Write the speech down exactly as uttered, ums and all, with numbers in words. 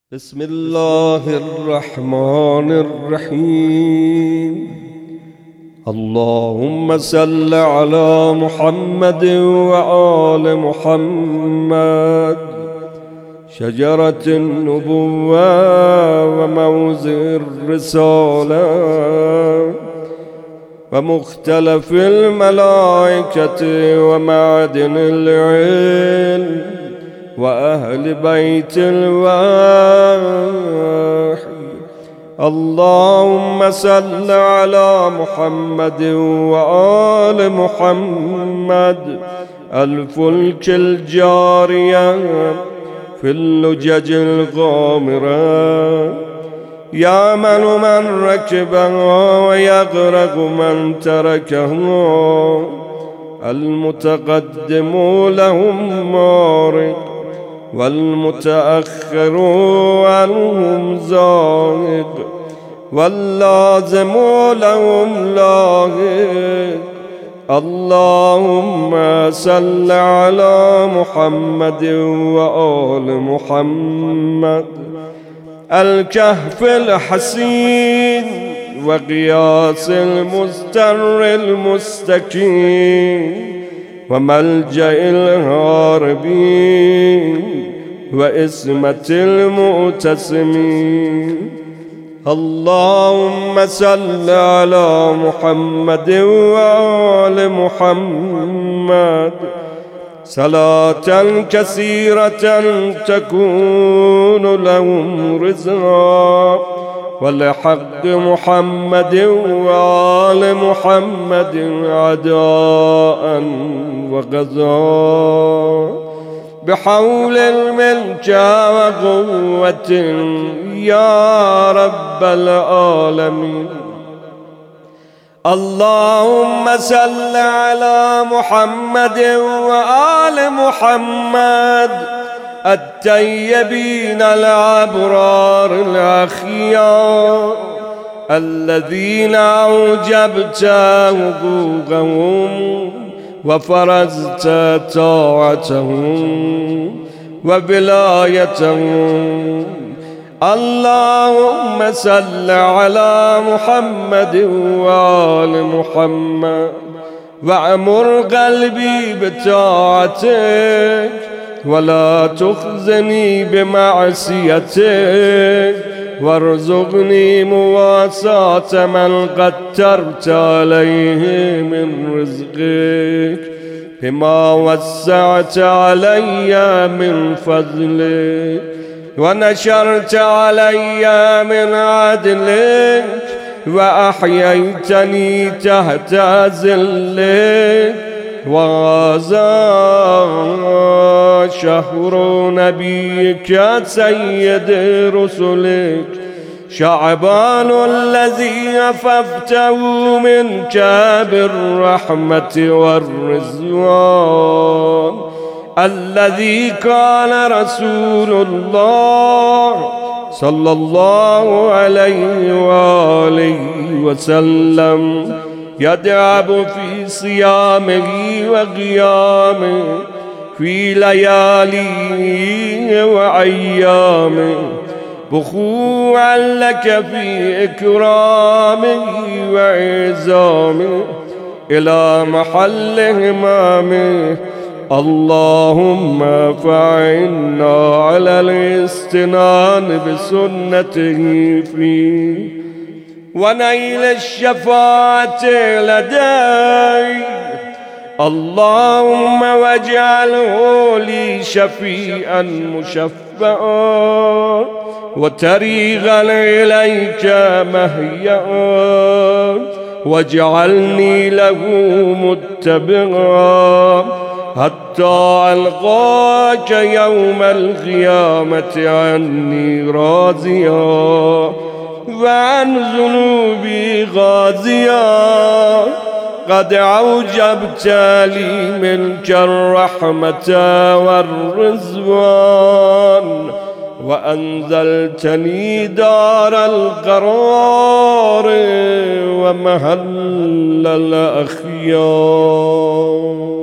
بسم الله الرحمن الرحيم. اللهم صل على محمد وآل محمد. شجرة النبوة وموضع الرسالة ومختلف الملائكة ومعدن العلم وأهل بيت الوحي. اللهم صل على محمد وآل محمد. الفلك الجارية في اللجج الغامرة يأمن من ركبها ويغرق من تركها. المتقدم لهم مارق والمتأخر عنهم زاهق واللازم لهم لاهق. اللهم صل على محمد وآل محمد. الكهف الحسين وقياس المستر المستكين وملجأ الهاربين وإسمة المؤتسمين. اللهم صل على محمد وآل محمد صلاة كثيرة تكون لهم رزقا ولحق محمد وآل محمد عداء وغزاء بحول الملك وقوة يا رب العالمين. اللهم صل على محمد وآل محمد الطيبين الأبرار الأخيار الذين أوجبت حقوقهم وفرضت طاعتهم وولايتهم. اللهم صل على محمد وآل محمد وأمر قلبي بطاعتك ولا تخزني بمعصيتك وارزقني مواساة من قدرت عليه من رزقك بما وسعت علي من فضلك ونشرت علي من عدلك وأحييتني تحت ظلك. وهذا شهر نبيك سيد رسلك شعبان الذي أففته منك بالرحمة والرضوان الذي كان رسول الله صلى الله عليه وآله وسلم يدعب في صيامه وقيامه في لياليه وأيامه بخوعا لك في إكرامه وعظامه إلى محل همامه. اللهم فاعنا على الاستنان بسنته فيه ونيل الشفاعة لديه. اللهم واجعله لي شفيعا مشفعا وطريقا إليك مهيا واجعلني له متبعا حتى ألقاك يوم القيامة عني راضيا وعن ذنوبي غازيا. قد أوجبت لي منك الرحمة والرضوان وأنزلتني دار القرار ومحل الأخيار.